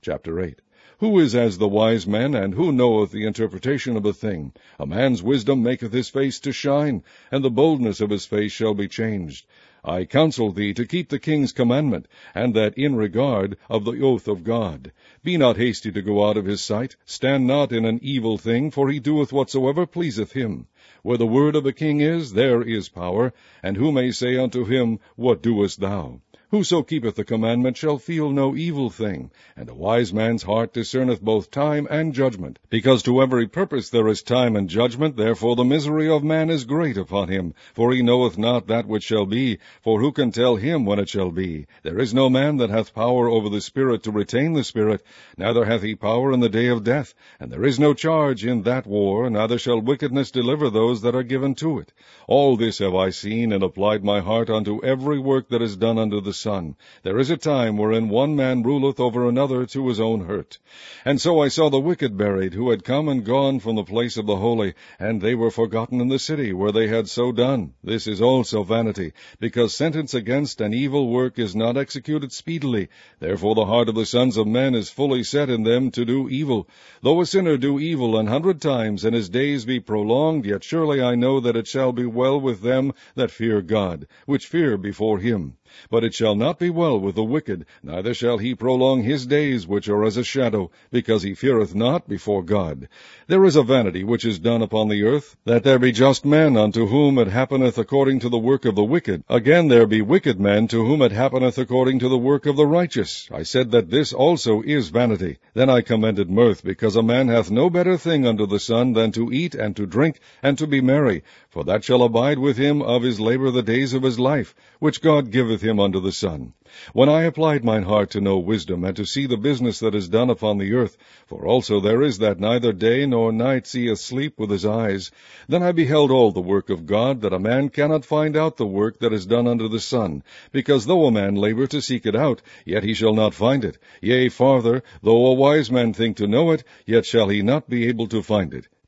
Chapter 8. Who is as the wise man, and who knoweth the interpretation of a thing? A man's wisdom maketh his face to shine, and the boldness of his face shall be changed. I counsel thee to keep the king's commandment, and that in regard of the oath of God. Be not hasty to go out of his sight. Stand not in an evil thing, for he doeth whatsoever pleaseth him. Where the word of a king is, there is power. And who may say unto him, What doest thou? Whoso keepeth the commandment shall feel no evil thing, and a wise man's heart discerneth both time and judgment. Because to every purpose there is time and judgment, therefore the misery of man is great upon him. For he knoweth not that which shall be, for who can tell him when it shall be? There is no man that hath power over the Spirit to retain the Spirit, neither hath he power in the day of death. And there is no charge in that war, neither shall wickedness deliver those that are given to it. All this have I seen, and applied my heart unto every work that is done under the sun. There is a time wherein one man ruleth over another to his own hurt. And so I saw the wicked buried, who had come and gone from the place of the holy, and they were forgotten in the city where they had so done. This is also vanity, because sentence against an evil work is not executed speedily. Therefore the heart of the sons of men is fully set in them to do evil. Though a sinner do evil 100 times, and his days be prolonged, yet surely I know that it shall be well with them that fear God, which fear before him. But it shall not be well with the wicked, neither shall he prolong his days, which are as a shadow, because he feareth not before God. There is a vanity which is done upon the earth, that there be just men unto whom it happeneth according to the work of the wicked. Again there be wicked men to whom it happeneth according to the work of the righteous. I said that this also is vanity. Then I commended mirth, because a man hath no better thing under the sun than to eat and to drink and to be merry, for that shall abide with him of his labor the days of his life, which God giveth him under the sun. When I applied mine heart to know wisdom, and to see the business that is done upon the earth, for also there is that neither day nor night seeth sleep with his eyes, then I beheld all the work of God, that a man cannot find out the work that is done under the sun, because though a man labor to seek it out, yet he shall not find it. Yea, farther, though a wise man think to know it, yet shall he not be able to find it.